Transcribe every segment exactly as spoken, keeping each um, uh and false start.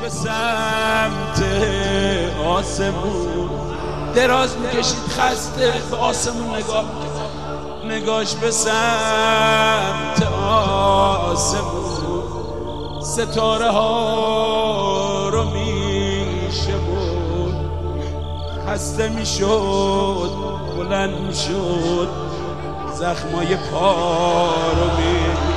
به سمت آسمون دراز میکشید خسته به آسمون نگاه نگاش به سمت آسمون ستاره ها رو میشمرد خسته میشد بلند میشد زخمای پا رو میشمرد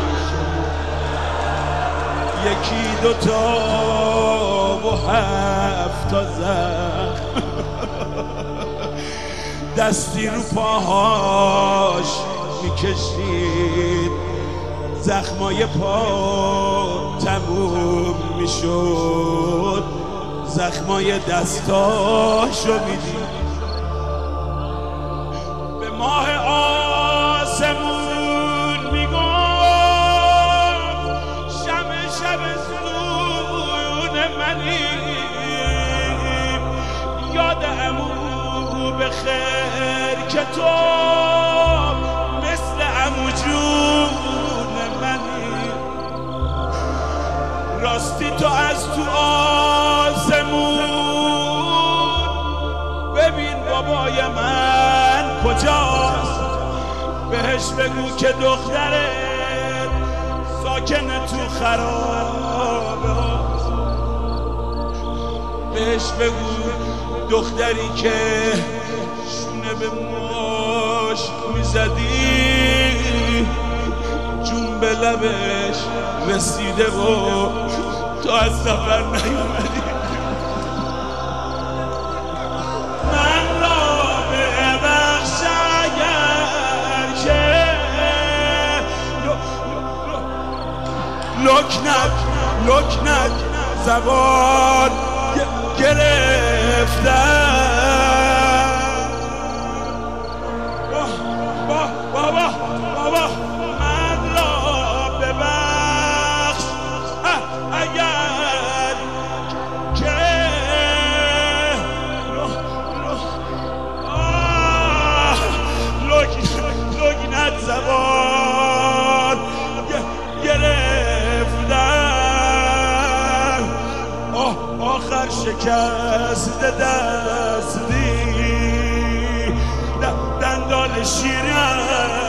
یکی دوتا و هفت تا زخم دستی رو پاهاش میکشید زخمای پا تموم میشد زخمای دستاشو میدید به ماه آسمون میگفت شب شب زون منیم یاد عمو بخیر که تو مثل عمو جون منی راستی تو از تو آسمون ببین بابای من کجاست بهش بگو که دخترت ساکنه تو خرابه هاست بهش بگو دختری که شونه به ماش میزدی جون به لبش رسیده و تو از سفر نیومدی من را ببخش اگر که لکنک لکنک زبان گرفتم بابا بابا بابا من را ببخش اگر که لکنت زبان گرفتم آخر شکست دستی دندان شیرم